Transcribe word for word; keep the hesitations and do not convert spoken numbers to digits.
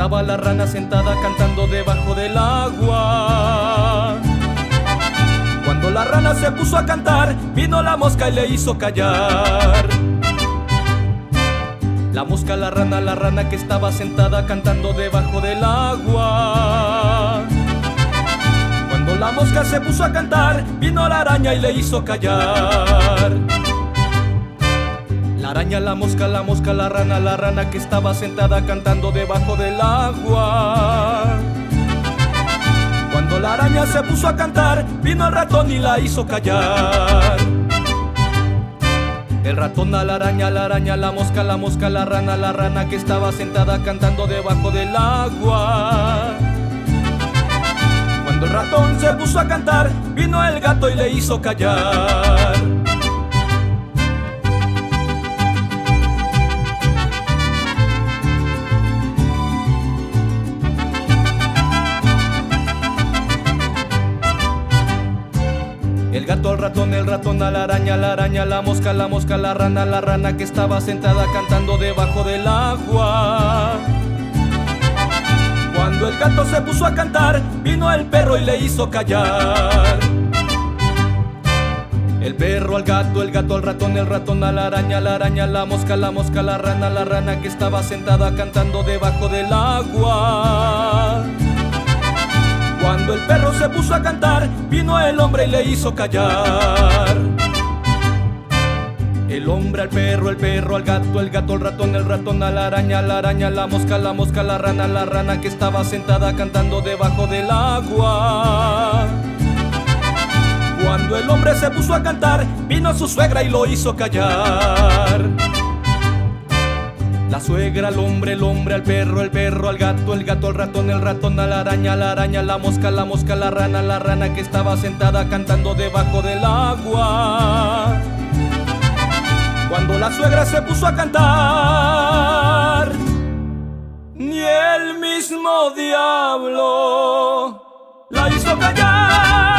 Estaba la rana sentada cantando debajo del agua. Cuando la rana se puso a cantar, vino la mosca y le hizo callar. La mosca, la rana, la rana que estaba sentada cantando debajo del agua. Cuando la mosca se puso a cantar, vino la araña y le hizo callar. La araña, la mosca, la mosca, la rana, la rana que estaba sentada cantando debajo del agua. Cuando la araña se puso a cantar, vino el ratón y la hizo callar. El ratón a la araña, la araña, la mosca, la mosca, la rana, la rana que estaba sentada cantando debajo del agua. Cuando el ratón se puso a cantar, vino el gato y le hizo callar. El gato al ratón, el ratón a la araña, la araña, la mosca, la mosca, la rana, la rana que estaba sentada cantando debajo del agua. Cuando el gato se puso a cantar, vino el perro y le hizo callar. El perro al gato, el gato al ratón, el ratón a la araña, la araña, la mosca, la mosca, la rana, la rana que estaba sentada cantando debajo del agua. Cuando el perro se puso a cantar, vino el hombre y le hizo callar. El hombre al perro, el perro al gato, el gato al ratón, el ratón a la araña, la araña, la mosca, la mosca, la rana, la rana que estaba sentada cantando debajo del agua. Cuando el hombre se puso a cantar, vino su suegra y lo hizo callar. La suegra al hombre, el hombre al perro, el perro al gato, el gato al ratón, el ratón a la araña, la araña, la mosca, la mosca, la rana, la rana que estaba sentada cantando debajo del agua. Cuando la suegra se puso a cantar, ni el mismo diablo la hizo callar.